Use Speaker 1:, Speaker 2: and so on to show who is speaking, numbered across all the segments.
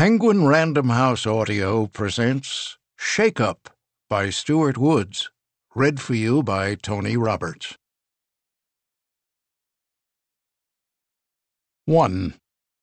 Speaker 1: Penguin Random House Audio presents Shake Up by Stuart Woods, read for you by Tony Roberts. 1.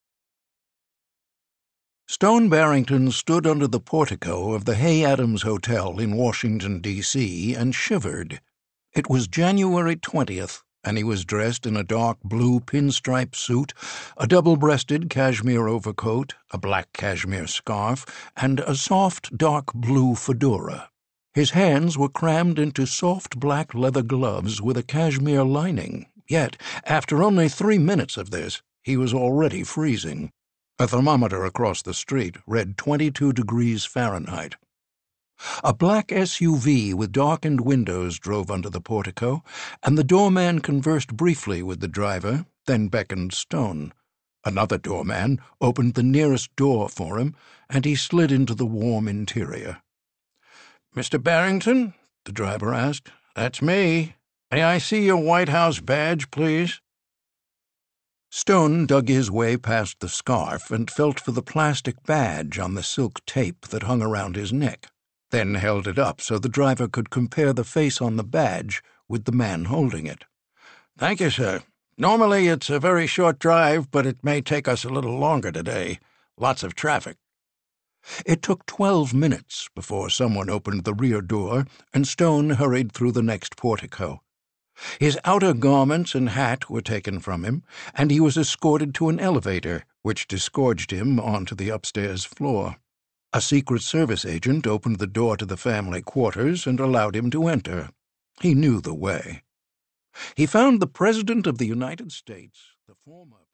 Speaker 1: Stone Barrington stood under the portico of the Hay Adams Hotel in Washington, D.C., and shivered. It was January 20th, and he was dressed in a dark blue pinstripe suit, a double-breasted cashmere overcoat, a black cashmere scarf, and a soft dark blue fedora. His hands were crammed into soft black leather gloves with a cashmere lining, yet, after only 3 minutes of this, he was already freezing. A thermometer across the street read 22 degrees Fahrenheit. A black SUV with darkened windows drove under the portico, and the doorman conversed briefly with the driver, then beckoned Stone. Another doorman opened the nearest door for him, and he slid into the warm interior. "Mr. Barrington?" the driver asked. "That's me. May I see your White House badge, please?" Stone dug his way past the scarf and felt for the plastic badge on the silk tape that hung around his neck, then held it up so the driver could compare the face on the badge with the man holding it. "Thank you, sir. Normally it's a very short drive, but it may take us a little longer today. Lots of traffic." It took 12 minutes before someone opened the rear door, and Stone hurried through the next portico. His outer garments and hat were taken from him, and he was escorted to an elevator, which disgorged him onto the upstairs floor. A Secret Service agent opened the door to the family quarters and allowed him to enter. He knew the way. He found the President of the United States, the former